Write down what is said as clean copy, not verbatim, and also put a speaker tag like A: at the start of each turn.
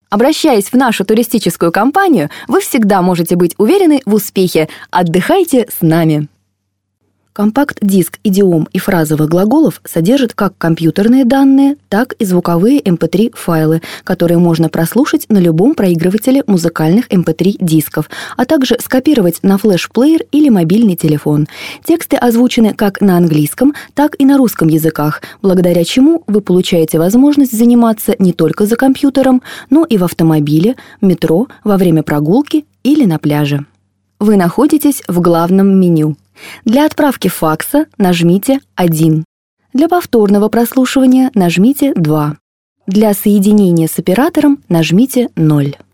A: Обращаясь в нашу туристическую компанию, вы всегда можете быть уверены в успехе. Отдыхайте с нами! Компакт-диск идиом и фразовых глаголов содержит как компьютерные данные, так и звуковые MP3-файлы, которые можно прослушать на любом проигрывателе музыкальных MP3-дисков, а также скопировать на флеш-плеер или мобильный телефон. Тексты озвучены как на английском, так и на русском языках, благодаря чему вы получаете возможность заниматься не только за компьютером, но и в автомобиле, метро, во время прогулки или на пляже. Вы находитесь в главном меню. Для отправки факса нажмите 1. Для повторного прослушивания нажмите 2. Для соединения с оператором нажмите 0.